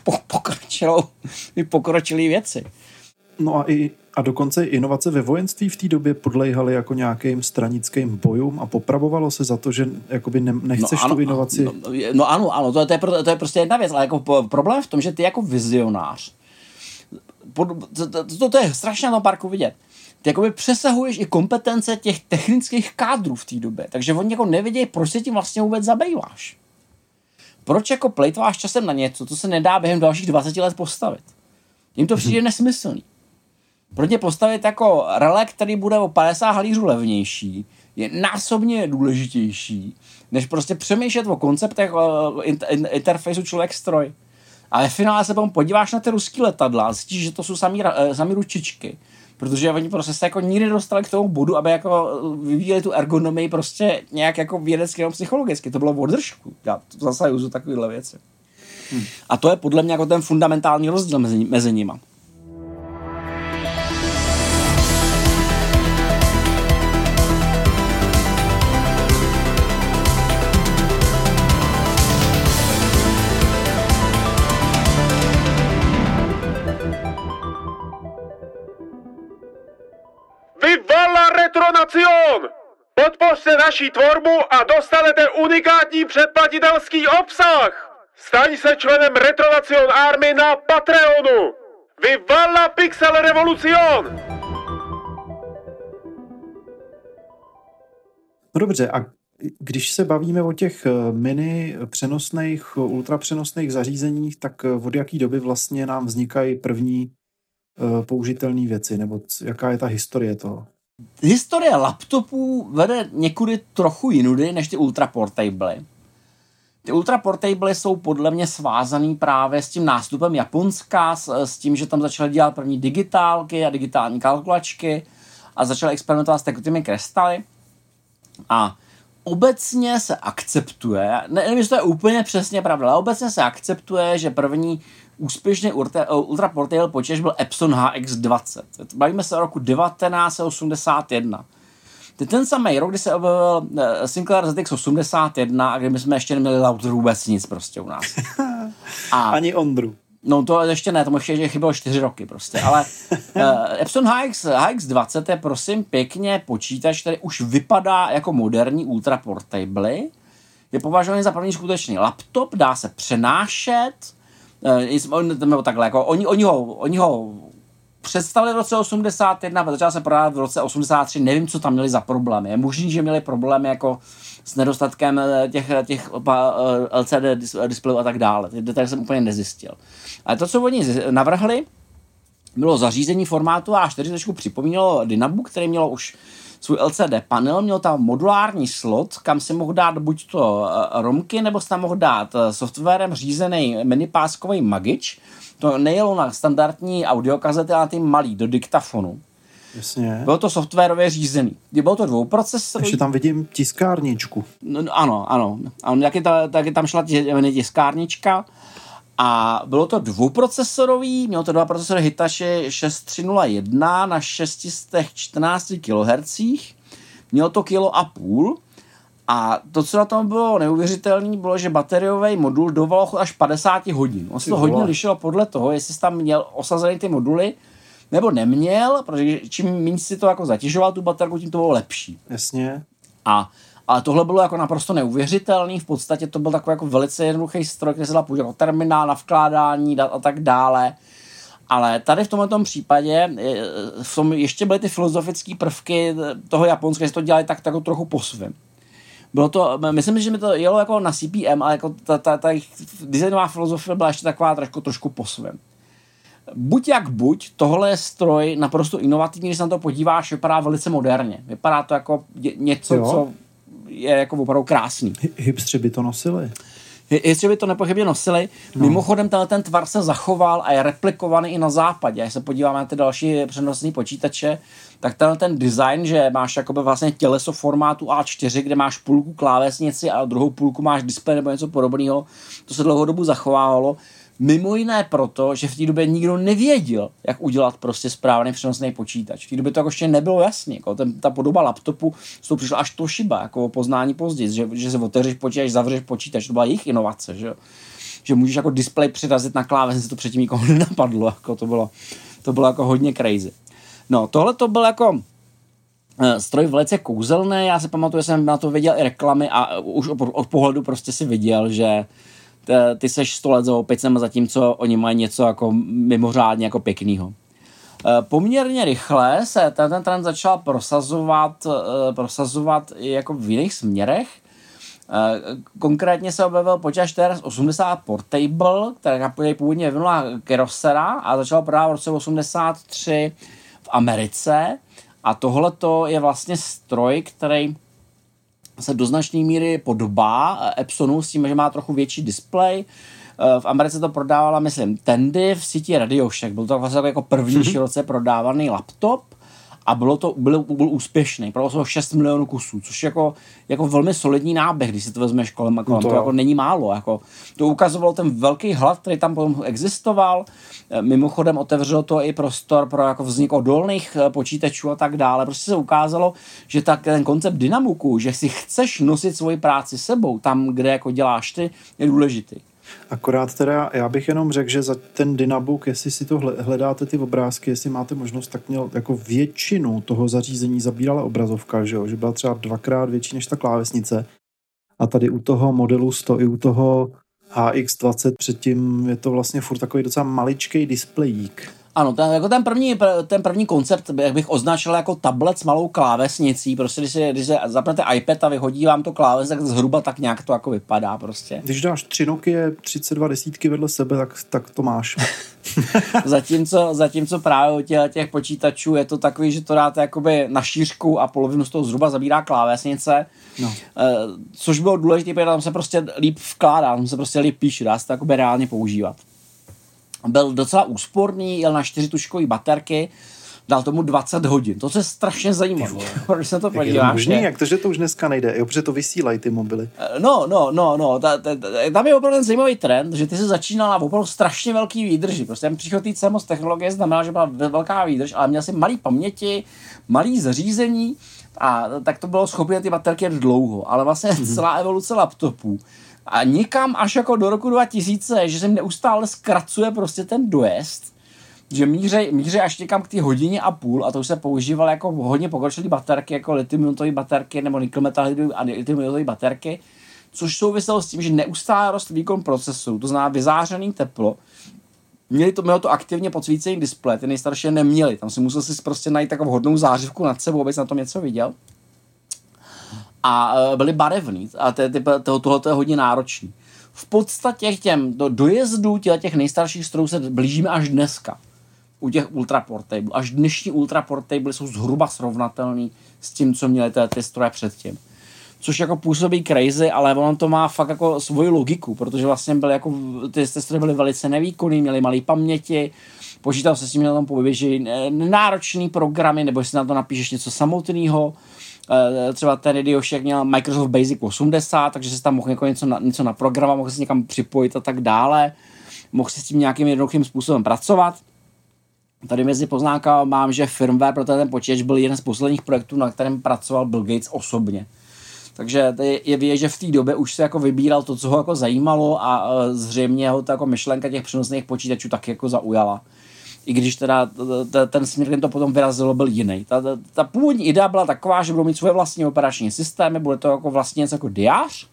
Speaker 3: pokročilý věci.
Speaker 2: No a dokonce dokonce ve vojenství v té době podléhaly jako nějakým stranickým bojům a popravovalo se za to, že jakoby nechceš tu inovaci.
Speaker 3: No ano, to je prostě jedna věc, ale jako problém v tom, že ty jako vizionář, to je strašně na tom parku vidět, ty jakoby přesahuješ i kompetence těch technických kádrů v té době, takže oni jako nevědějí, proč se tím vlastně vůbec zabýváš. Proč jako plejtváš časem na něco, co se nedá během dalších 20 let postavit? Jim to přijde nesmyslný. Pro tě postavit jako relé, který bude o 50 halířů levnější, je násobně důležitější, než prostě přemýšlet o konceptech interfejsu člověk-stroj. A ve finále se potom podíváš na ty ruský letadla a zjistíš, že to jsou samý ručičky. Protože oni prostě se jako nikdy dostali k tomu bodu, aby jako vyvíjeli tu ergonomii prostě nějak jako vědecky nebo psychologicky. To bylo v održku. Já to zase uzu takovýhle věci. A to je podle mě jako ten fundamentální rozdíl mezi nima.
Speaker 1: Viva Retronación! Podpořte naší tvorbu a dostanete unikátní předplatitelský obsah! Staň se členem Retronación Army na Patreonu! Viva la Pixel Revolución!
Speaker 2: No dobře, a když se bavíme o těch mini přenosných, ultrapřenosných zařízeních, tak od jaký doby vlastně nám vznikají první použitelné věci, nebo jaká je ta historie toho?
Speaker 3: Historie laptopů vede někudy trochu jinudy než ty ultraportable. Ty ultraportable jsou podle mě svázaný právě s tím nástupem Japonska, s tím, že tam začali dělat první digitálky a digitální kalkulačky a začali experimentovat s tekutými krystaly. A obecně se akceptuje, nevím, jestli to je úplně přesně pravda, ale obecně se akceptuje, že první úspěšný ultra portable počítač byl Epson HX20. Bavíme se o roku 1981. Ten samý rok, kdy se objevil Sinclair ZX81 a kdy my jsme ještě neměli router vůbec nic prostě u nás.
Speaker 2: Ani Ondru.
Speaker 3: No to ještě ne, tomu ještě chybělo 4 roky prostě, ale Epson HX20 je prosím pěkně počítač, který už vypadá jako moderní ultra portable, je považovaný za první skutečný laptop, dá se přenášet, takhle, jako oni ho představili v roce 81, začal se prodávat v roce 83, nevím, co tam měli za problémy. Je možný, že měli problémy jako s nedostatkem těch LCD displejů a tak dále. Ty detaily jsem úplně nezjistil. Ale to, co oni navrhli, bylo zařízení formátu A4, trošku připomínalo Dynabook, který mělo už svůj LCD panel, měl tam modulární slot, kam si mohl dát buď to romky, nebo si tam mohl dát softwarem řízený minipáskový magič. To nejelo na standardní audiokazety, ale na ty malý, do diktafonu.
Speaker 2: Jasně.
Speaker 3: Bylo to softwarově řízený. Bylo to dvouprocesorový.
Speaker 2: Ještě tam vidím tiskárničku.
Speaker 3: No, ano. Taky tam šla tiskárnička. A bylo to dvouprocesorový, mělo to dva procesory Hitachi 6301 na 614 kHz. Mělo to 1,5 kg. A to, co na tom bylo neuvěřitelné, bylo, že bateriový modul dovolal až 50 hodin. On se to hodně lišilo podle toho, jestli jsi tam měl osazený ty moduly, nebo neměl, protože čím méně si to jako zatěžoval tu baterku, tím to bylo lepší.
Speaker 2: Jasně.
Speaker 3: Ale tohle bylo jako naprosto neuvěřitelný, v podstatě to byl takový jako velice jednoduchý stroj, který se dal použít jako terminál na vkládání dat a tak dále. Ale tady v tomto případě ještě byly ty filozofické prvky toho Japonska, že to dělali tak trochu po svém. Bylo to, myslím, že mi to jelo jako na CPM, ale jako ta designová filozofie byla ještě taková trošku po svém. Buď jak buď, tohle je stroj naprosto inovativní, když se na to podíváš, vypadá velice moderně. Vypadá to jako něco, co je jako opravdu krásný.
Speaker 2: Hipstři by to nosili.
Speaker 3: Jestli by to nepochybně nosili. No. Mimochodem ten tvar se zachoval a je replikovaný i na západě. Až se podíváme na ty další přenosné počítače, tak ten design, že máš jakoby vlastně těleso formátu A4, kde máš půlku klávesnici a druhou půlku máš displej nebo něco podobného, to se dlouhou dobu zachovávalo. Mimo jiné proto, že v té době nikdo nevěděl, jak udělat prostě správný přenosný počítač. V té době to jako ještě nebylo jasný. Jako ta podoba laptopu, s tou přišla až Toshiba, jako poznání později, že se otevřeš počítač, zavřeš počítač. To byla jejich inovace, že můžeš jako displej přirazit na klávesnici, to předtím nikoho nenapadlo. Jako to bylo jako hodně crazy. No, tohle to byl jako stroj velice kouzelný. Já si pamatuju, že jsem na to viděl i reklamy a už od pohledu prostě si viděl, že ty seš 100 let za opicem, zatímco oni mají něco jako mimořádně jako pěknýho. Poměrně rychle se ten trend začal prosazovat i jako v jiných směrech. Konkrétně se objevil počítač TRS-80 Portable, který původně vyvinula Kyocera a začal prodávat v roce 1983 v Americe. A tohleto je vlastně stroj, který se do značné míry podobá Epsonu s tím, že má trochu větší displej. V Americe to prodávala, myslím, Tandy v síti Radio Shack. Byl to vlastně jako první široce prodávaný laptop a byl úspěšný. Prodalo se 6 milionů kusů, což je jako velmi solidní náběh, když si to vezmeš kolem. To jako není málo. Jako, to ukazovalo ten velký hlad, který tam potom existoval. Mimochodem otevřelo to i prostor pro jako vznik odolných počítačů a tak dále. Prostě se ukázalo, že ten koncept Dynabooku, že si chceš nosit svoji práci sebou tam, kde jako děláš ty, je důležitý.
Speaker 2: Akorát teda já bych jenom řekl, že za ten Dynabook, jestli si to hledáte ty obrázky, jestli máte možnost, tak měl jako většinu toho zařízení zabírala obrazovka, že byla třeba 2x větší než ta klávesnice. A tady u toho modelu 100 i u toho HX20 předtím je to vlastně furt takový docela maličkej displejík.
Speaker 3: Ano, ten první koncept, jak bych označil jako tablet s malou klávesnicí, prostě když se zapnete iPad a vyhodí vám to kláves, tak zhruba tak nějak to jako vypadá prostě.
Speaker 2: Když dáš 3 Nokia 32 desítky vedle sebe, tak to máš.
Speaker 3: zatímco právě u těch počítačů je to takový, že to dáte jakoby na šířku a polovinu z toho zhruba zabírá klávesnice, což bylo důležité, protože tam se prostě líp vkládá, tam se prostě líp píše, dá se to jakoby reálně používat. Byl docela úsporný, jel na 4 tuškové baterky. dal tomu 20 hodin. To je strašně zajímavé. Když se to podíváš.
Speaker 2: Jak to, že to už dneska nejde? Jo, protože to vysílají ty mobily.
Speaker 3: No. Tam je opravdu ten zajímavý trend, že ty se začínala opravdu strašně velký výdrži. Prostě ten příchod té CMOS technologie znamená, že byla velká výdrž, ale měl si malý paměti, malý zařízení a tak to bylo schopné ty baterky jet dlouho. Ale vlastně celá evoluce laptopů a někam až jako do roku 2000, že se jim neustále zkracuje prostě ten dojezd, že míří až někam k té hodině a půl a to už se používaly jako hodně pokročilé baterky, jako lithium-ionové baterky nebo nickel-metal a lithium-ionové baterky, což souviselo s tím, že neustále rost výkon procesu, to znamená vyzářený teplo. Mělo to aktivně podsvícený displej, ty nejstarší neměli, tam si musel si prostě najít takovou hodnou zářivku nad sebou, abys na tom něco viděl. A byly barevný a tohle je hodně náročný. V podstatě do dojezdu těch nejstarších strojů se blížíme až dneska. U těch ultraportable. Až dnešní ultraportable jsou zhruba srovnatelný s tím, co měly ty stroje předtím. Což jako působí crazy, ale ono to má fakt jako svoji logiku, protože vlastně byly jako, ty stroje byly velice nevýkonný, měly malé paměti, počítal se s tím, že na tom poběží náročný programy, nebo jestli na to napíšeš něco samotného. Třeba ten Radiošek měl Microsoft Basic 80, takže si tam mohl něco naprogramovat, mohl si někam připojit a tak dále. Mohl si s tím nějakým jednoduchým způsobem pracovat. Tady mezi poznámkami mám, že firmware pro ten počítač byl jeden z posledních projektů, na kterém pracoval Bill Gates osobně. Takže je vidět, že v té době už se jako vybíral to, co ho jako zajímalo a zřejmě ho ta jako myšlenka těch přenosných počítačů taky jako zaujala. I když teda ten směr, který to potom vyrazilo, byl jiný. Ta původní idea byla taková, že budou mít svoje vlastní operační systémy, bude to jako vlastně něco jako diář.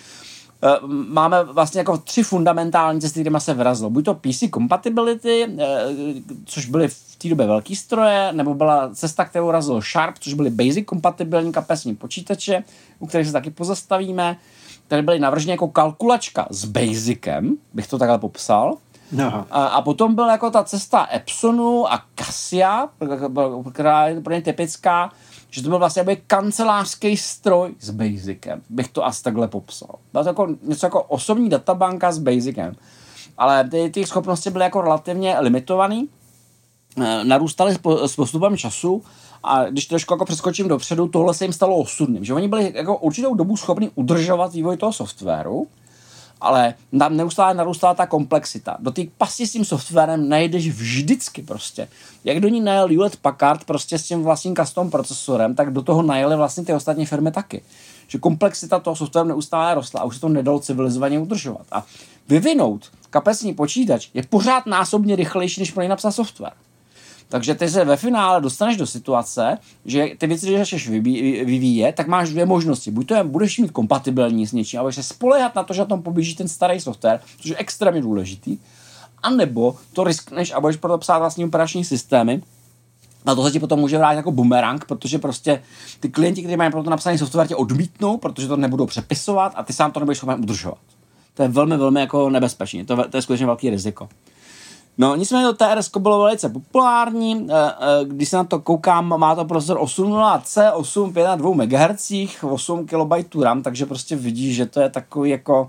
Speaker 3: Máme vlastně jako 3 fundamentální cesty, kterými se vyrazilo. Buď to PC compatibility, což byly v té době velký stroje, nebo byla cesta, kterou razil Sharp, což byly basic kompatibilní kapesní počítače, u kterých se taky pozastavíme. Tady byly navrženy jako kalkulačka s basicem, bych to takhle popsal. A potom byla jako ta cesta Epsonu a Cassia, která je pro ně typická, že to byl vlastně kancelářský stroj s basicem, bych to asi takhle popsal. Bylo to jako něco jako osobní databanka s basicem. Ale ty schopnosti byly jako relativně limitovaný, narůstaly s postupem času a když trošku jako přeskočím dopředu, tohle se jim stalo osudným, že oni byli jako určitou dobu schopni udržovat vývoj toho softwaru, ale neustále narůstala ta komplexita. Do té pasti s tím softwarem najdeš vždycky prostě. Jak do ní najel Hewlett Packard prostě s tím vlastním custom procesorem, tak do toho najeli vlastně ty ostatní firmy taky. Že komplexita toho softwaru neustále rostla a už se to nedalo civilizovaně udržovat. A vyvinout kapesní počítač je pořád násobně rychlejší, než pro něj napsat software. Takže ty se ve finále dostaneš do situace, že ty věci, když začneš vyvíjet, tak máš 2 možnosti. Buď to budeš mít kompatibilní s něčím, a budeš se spoléhat na to, že na tom poběží ten starý software, což je extrémně důležitý, anebo to riskneš a budeš proto psát vlastní operační systémy. A to se ti potom může vrátit jako bumerang, protože prostě ty klienti, kteří mají pro to napsaný software, tě odmítnou, protože to nebudou přepisovat a ty sám to nebudeš schopen udržovat. To je velmi, velmi jako nebezpečné. To je skutečně velký riziko. No, nicméně to TRS bylo velice populární, když se na to koukám, má to procesor 8.0C, 8 na 2 MHz, 8 KB RAM, takže prostě vidíš, že to je takový jako,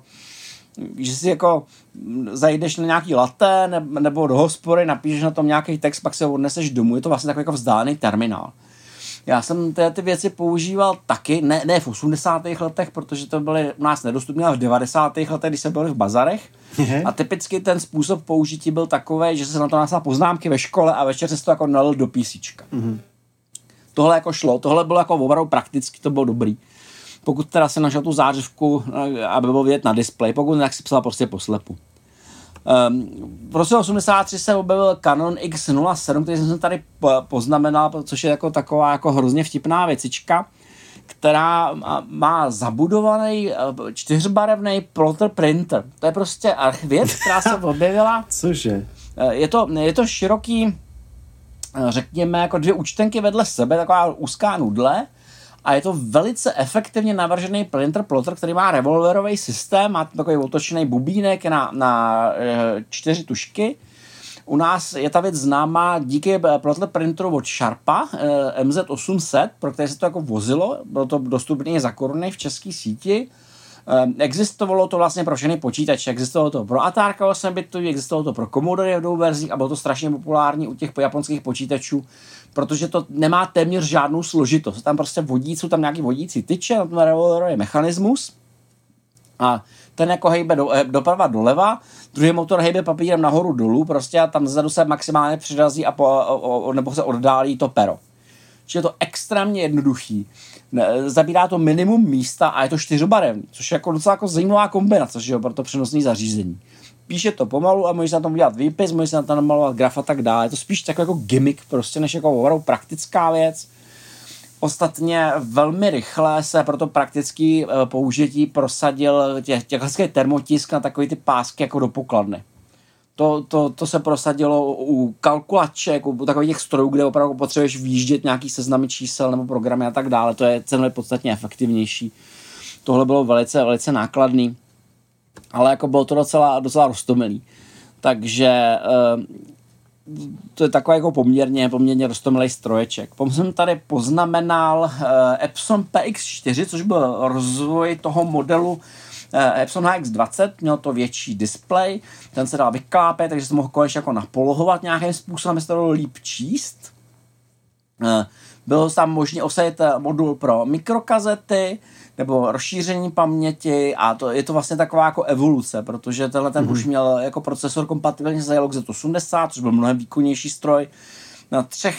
Speaker 3: že si jako zajdeš na nějaký latte nebo do hospody, napíšeš na tom nějaký text, pak se ho odneseš domů, je to vlastně takový jako vzdálený terminál. Já jsem ty věci používal taky, ne v 80. letech, protože to byly u nás nedostupné, ale v 90. letech, když se byli v bazarech. A typicky ten způsob použití byl takový, že se na to napsal poznámky ve škole a večer se to jako nalil do písíčka. Tohle jako šlo, tohle bylo jako opravdu prakticky, to bylo dobrý. Pokud teda se našel tu zářivku, aby bylo vidět na displeji, pokud ne, tak si psal prostě poslepu. V roce 83 se objevil Canon X07, který jsem tady poznamenal, což je jako taková jako hrozně vtipná věcička, která má zabudovaný 4barevný plotter printer. To je prostě věc, která se objevila.
Speaker 2: Cože?
Speaker 3: Je to široký, řekněme, jako 2 účtenky vedle sebe, taková úzká nudle, a je to velice efektivně navržený plotter, který má revolverový systém, má takový otočený bubínek na 4 tušky. U nás je ta věc známá díky plotter printeru od Sharpa, MZ800, pro které se to jako vozilo, bylo to dostupné za koruny v české síti. Existovalo to vlastně pro všechny počítače, existovalo to pro Atari 8 bitu, existovalo to pro Commodore v dvou verzích a bylo to strašně populární u těch japonských počítačů, protože to nemá téměř žádnou složitost. Tam prostě jsou tam nějaký vodící tyče, na tom revolverový mechanismus a ten jako hejbe doprava doleva, druhý motor hejbe papírem nahoru dolů prostě a tam zezadu se maximálně přirazí nebo se oddálí to pero. Čiže je to extrémně jednoduchý. Zabírá to minimum místa a je to 4barevný, což je jako docela jako zajímavá kombinace, že jo, pro to přenosné zařízení. Píše to pomalu a můžeš na tom udělat výpis, můžeš na tom namalovat graf a tak dále. Je to spíš takový jako gimmick prostě, než jako opravdu praktická věc. Ostatně velmi rychle se pro to praktické použití prosadil těch klasický termotisk na takový ty pásky jako do pokladny. To se prosadilo u kalkulaček, u takových těch strojů, kde opravdu potřebuješ výjíždět nějaký seznamy čísel nebo programy a tak dále. To je cenově podstatně efektivnější. Tohle bylo velice, velice nákladný, ale jako bylo to docela roztomilý. Takže to je takový jako poměrně roztomilý stroječek. Potom jsem tady poznamenal Epson PX4, což byl rozvoj toho modelu Epson HX20, měl to větší displej, ten se dal vyklápět, takže se mohl konečně jako napolohovat nějakým způsobem, aby se to dalo líp číst. Bylo tam možné osadit modul pro mikrokazety nebo rozšíření paměti a je to vlastně taková jako evoluce, protože tenhle ten už měl jako procesor kompatibilní s Zilog Z80, což byl mnohem výkonnější stroj, na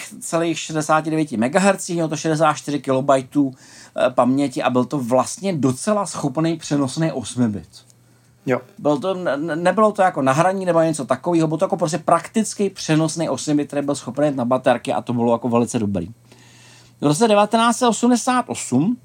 Speaker 3: 3,69 MHz, měl to 64 KB paměti a byl to vlastně docela schopný přenosný 8-bit.
Speaker 2: Jo.
Speaker 3: Nebylo to jako nahraní nebo něco takového, bylo to jako prostě prakticky přenosný 8-bit, který byl schopný na baterky a to bylo jako velice dobrý. V roce 1988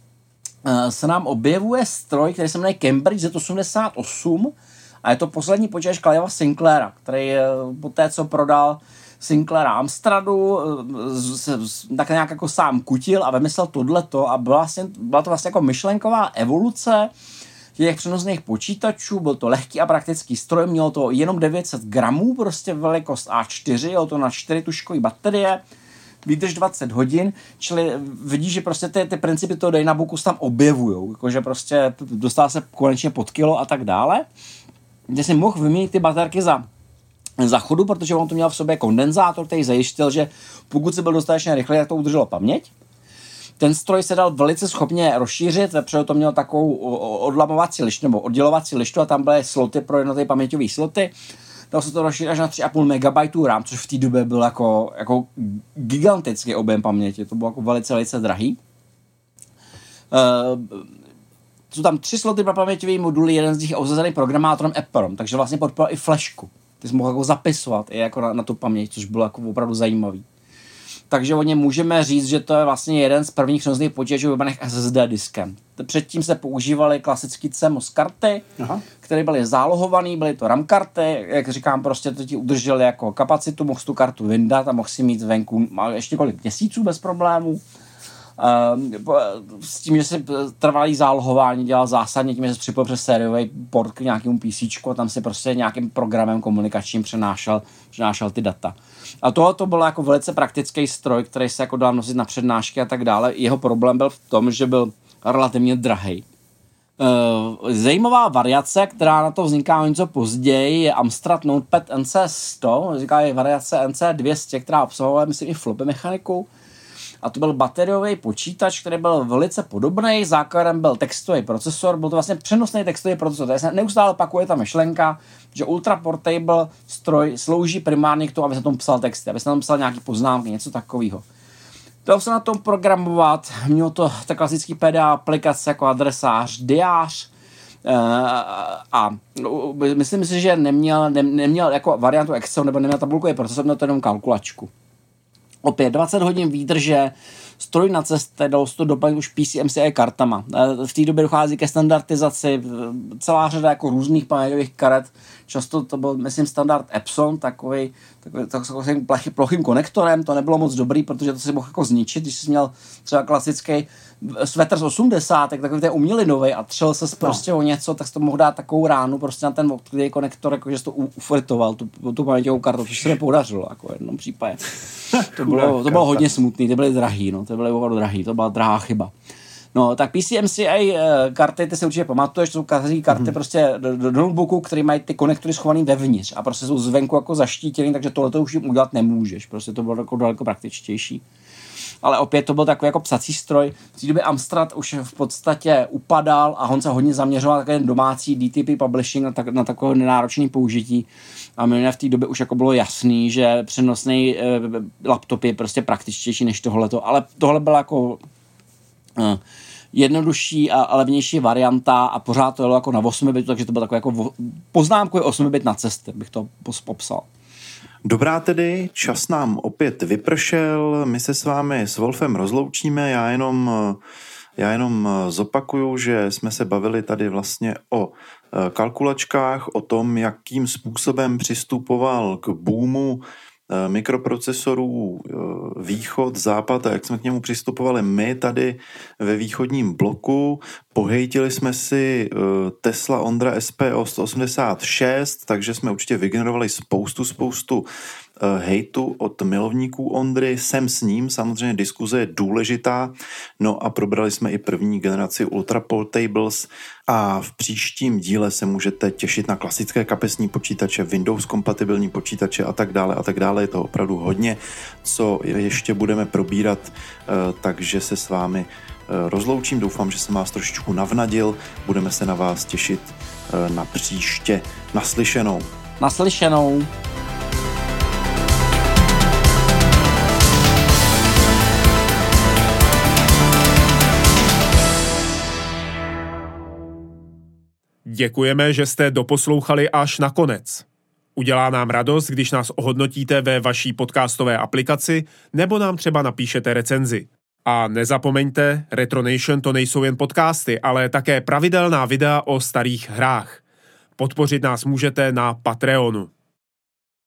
Speaker 3: se nám objevuje stroj, který se jmenuje Cambridge Z88 a je to poslední počítač Cliva Sinclaira, který po té, co prodal Sinclaira Amstradu, tak nějak jako sám kutil a vymyslel tohleto a byla to vlastně jako myšlenková evoluce těch přenosných počítačů, byl to lehký a praktický stroj, mělo to jenom 900 gramů, prostě velikost A4, mělo to na 4 tužkové baterie, výdrž 20 hodin, čili vidíš, že prostě ty principy toho Dynabooku se tam objevujou, jakože prostě dostal se konečně pod kilo a tak dále, kde si mohl vyměnit ty baterky za chodu, protože on to měl v sobě kondenzátor, který zajistil, že pokud se byl dostatečně rychlý, tak to udrželo paměť. Ten stroj se dal velice schopně rozšířit, vepředu to mělo takovou odlamovací lištu nebo oddělovací lištu a tam byly sloty pro jednotlivé paměťové sloty. Dalo se to rozšířit až na 3,5 MB RAM, což v té době byl jako gigantický objem paměti. To bylo jako velice, velice drahý. Jsou tam 3 sloty pro paměťové moduly, jeden z nich je osazený programátorem EPROM, takže vlastně podporoval i flešku. Ty jsi mohl jako zapisovat i jako na tu paměť, což bylo jako opravdu zajímavý. Takže o něm můžeme říct, že to je vlastně jeden z prvních přenosných počítačů vybavených SSD diskem. Předtím se používaly klasické CMOS karty, které byly zálohované, byly to RAM karty, jak říkám, prostě to ti udrželi jako kapacitu, mohl tu kartu vyndat a mohl si mít venku ještě několik měsíců bez problémů. S tím, že si trvalý zálohování dělal zásadně tím, že se připojil přes sériový port k nějakému PCčku a tam si prostě nějakým programem komunikačním přenášel ty data. A tohle to byl jako velice praktický stroj, který se jako dal nosit na přednášky a tak dále. Jeho problém byl v tom, že byl relativně drahý. Zajímavá variace, která na to vzniká něco později, je Amstrad Notepad NC100, říká je variace NC200, která obsahovala, myslím, i floppy mechaniku. A to byl bateriový počítač, který byl velice podobný, základem byl textový procesor, byl to vlastně přenosný textový procesor. Tady se neustále opakuje ta myšlenka, že ultra portable stroj slouží primárně k tomu, aby se tam psal texty, aby se tam psal nějaký poznámky, něco takového. Dalo se na tom programovat, mělo to ta klasický PDA aplikace jako adresář, diář, a myslím si, že neměl jako variantu Excel nebo neměl tabulkový procesor, měl to jenom kalkulačku. Opět 20 hodin výdrže, stroj na cestě, dalo se to doplnit už PCMCI kartama. V té době dochází ke standardizaci, celá řada jako různých paměťových karet. Často to byl, myslím, standard Epson, takovým plochým konektorem. To nebylo moc dobrý, protože to si mohl jako zničit, když jsi měl třeba klasický svetr z 80, takový ten umělinový a třel se prostě o něco, tak jsi to mohl dát takovou ránu prostě na ten konektor, jako že jsi to ufritoval, tu paměťovou kartu, což se nepodařilo, jako v jednom případě. To bylo hodně smutný, ty byly drahý, to byla opravdu drahý, to byla drahá chyba. No, tak PCMCI karty, ty si určitě pamatuješ, to jsou karty prostě do notebooku, které mají ty konektory schovaný vevnitř a prostě jsou zvenku jako zaštítěný, takže tohle už jim udělat nemůžeš, prostě to bylo jako daleko praktičtější. Ale opět to byl takový jako psací stroj. V té době Amstrad už v podstatě upadal a on se hodně zaměřoval také domácí DTP publishing na takové nenáročné použití. A mimo v té době už jako bylo jasný, že přenosný laptop je prostě praktičtější než tohleto. Ale tohle byla jako jednodušší a levnější varianta a pořád to jelo jako na 8 bitu, takže to byl takový jako poznámkový 8 bit na cestě, bych to popsal.
Speaker 2: Dobrá tedy, čas nám opět vypršel, my se s vámi s Wolfem rozloučíme, já jenom zopakuju, že jsme se bavili tady vlastně o kalkulačkách, o tom, jakým způsobem přistupoval k boomu mikroprocesorů východ, západ a jak jsme k němu přistupovali my tady ve východním bloku. Pohejtili jsme si Tesla Ondra SPO 186, takže jsme určitě vygenerovali spoustu hejtu od milovníků Ondry, jsem s ním, samozřejmě diskuze je důležitá, no a probrali jsme i první generaci Ultra Portables a v příštím díle se můžete těšit na klasické kapesní počítače, Windows kompatibilní počítače a tak dále, je to opravdu hodně, co ještě budeme probírat, takže se s vámi rozloučím, doufám, že jsem vás trošičku navnadil, budeme se na vás těšit na příště. Naslyšenou.
Speaker 3: Naslyšenou.
Speaker 1: Děkujeme, že jste doposlouchali až na konec. Udělá nám radost, když nás ohodnotíte ve vaší podcastové aplikaci nebo nám třeba napíšete recenzi. A nezapomeňte, Retronation to nejsou jen podcasty, ale také pravidelná videa o starých hrách. Podpořit nás můžete na Patreonu.